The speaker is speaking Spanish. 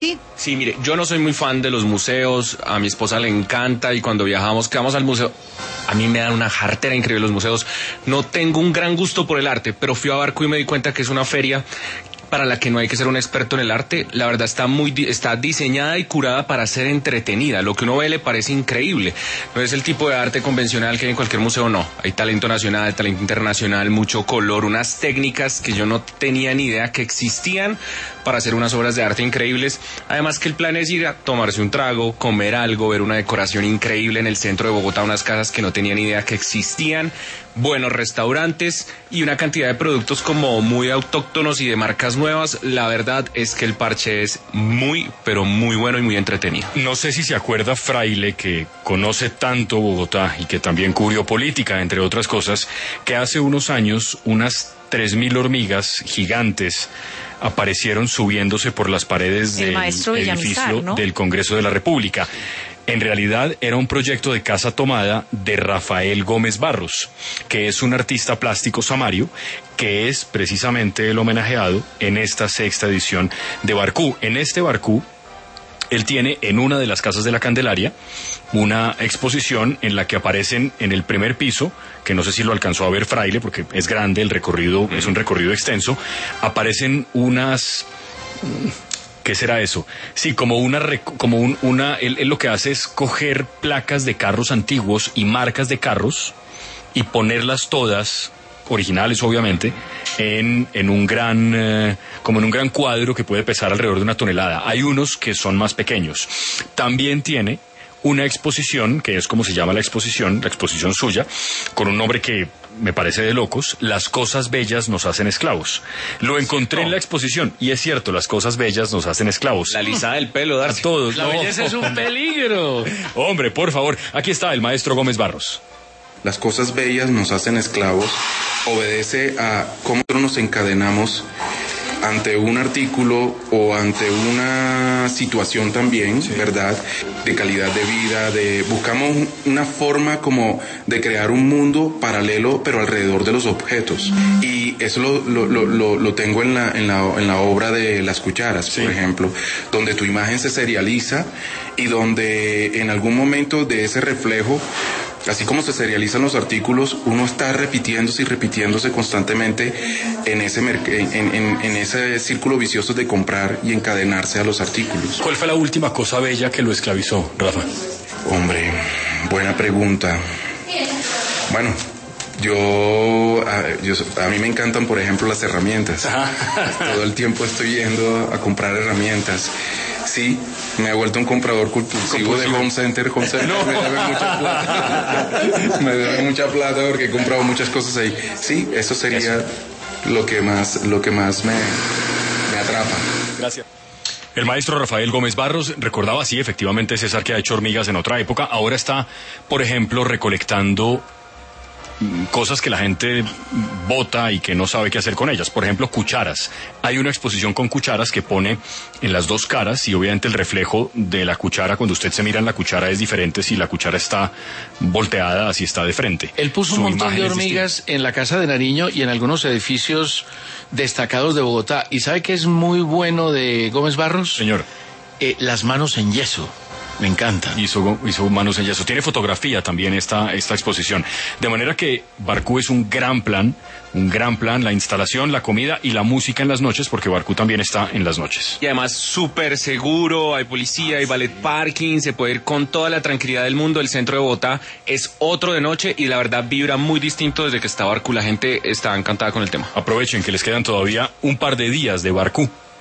Sí, mire, yo no soy muy fan de los museos, a mi esposa le encanta y cuando viajamos, que vamos al museo, a mí me dan una jartera increíble los museos. No tengo un gran gusto por el arte, pero fui a Bakú y me di cuenta que es una feria para la que no hay que ser un experto en el arte. La verdad está diseñada y curada para ser entretenida. Lo que uno ve le parece increíble. No es el tipo de arte convencional que hay en cualquier museo, no. Hay talento nacional, talento internacional, mucho color, unas técnicas que yo no tenía ni idea que existían para hacer unas obras de arte increíbles. Además que el plan es ir a tomarse un trago, comer algo, ver una decoración increíble en el centro de Bogotá, unas casas que no tenía ni idea que existían, buenos restaurantes y una cantidad de productos como muy autóctonos y de marcas nuevas. La verdad es que el parche es muy, pero muy bueno y muy entretenido. No sé si se acuerda Fraile, que conoce tanto Bogotá y que también cubrió política, entre otras cosas, que hace unos años unas 3.000 hormigas gigantes aparecieron subiéndose por las paredes del edificio, ¿no?, del Congreso de la República. En realidad era un proyecto de casa tomada de Rafael Gómez Barros, que es un artista plástico samario, que es precisamente el homenajeado en esta 6ª edición de Bakú. En este Bakú, él tiene en una de las casas de la Candelaria una exposición en la que aparecen en el primer piso, que no sé si lo alcanzó a ver Fraile porque es grande el recorrido, es un recorrido extenso, aparecen unas... ¿Qué será eso? Sí, él lo que hace es coger placas de carros antiguos y marcas de carros y ponerlas todas, originales obviamente, en un gran cuadro que puede pesar alrededor de 1 tonelada. Hay unos que son más pequeños. También tiene una exposición, que es como se llama la exposición suya, con un nombre que me parece de locos: Las cosas bellas nos hacen esclavos. Lo encontré en la exposición, y es cierto, las cosas bellas nos hacen esclavos. La lisada del pelo, Darcy. A todos. La belleza es un peligro. Hombre, por favor, aquí está el maestro Gómez Barros. Las cosas bellas nos hacen esclavos obedece a cómo nos encadenamos ante un artículo o ante una situación también, sí, ¿verdad?, de calidad de vida, buscamos una forma como de crear un mundo paralelo pero alrededor de los objetos, y eso lo tengo en la obra de Las Cucharas, sí, por ejemplo, donde tu imagen se serializa y donde en algún momento de ese reflejo, así como se serializan los artículos, uno está repitiéndose constantemente en ese círculo vicioso de comprar y encadenarse a los artículos. ¿Cuál fue la última cosa bella que lo esclavizó, Rafa? Hombre, buena pregunta. Bueno, a mí me encantan, por ejemplo, las herramientas. Todo el tiempo estoy yendo a comprar herramientas. Sí, me he vuelto un comprador compulsivo de Home Center. No. Me debe mucha plata. Me debe mucha plata porque he comprado muchas cosas ahí. Sí, eso sería lo que más me atrapa. Gracias. El maestro Rafael Gómez Barros recordaba, sí, efectivamente, César, que ha hecho hormigas en otra época. Ahora está, por ejemplo, recolectando cosas que la gente bota y que no sabe qué hacer con ellas. Por ejemplo, cucharas. Hay una exposición con cucharas que pone en las dos caras, y obviamente el reflejo de la cuchara, cuando usted se mira en la cuchara, es diferente si la cuchara está volteada, así está de frente. Él puso un montón de hormigas en la Casa de Nariño y en algunos edificios destacados de Bogotá. ¿Y sabe qué es muy bueno de Gómez Barros? Señor. Las manos en yeso. Me encanta. Hizo manos en yeso. Tiene fotografía también esta exposición. De manera que Bakú es un gran plan, la instalación, la comida y la música en las noches, porque Bakú también está en las noches. Y además súper seguro, hay policía, hay ballet parking, se puede ir con toda la tranquilidad del mundo. El centro de Bogotá es otro de noche y la verdad vibra muy distinto desde que está Bakú. La gente está encantada con el tema. Aprovechen que les quedan todavía un par de días de Bakú.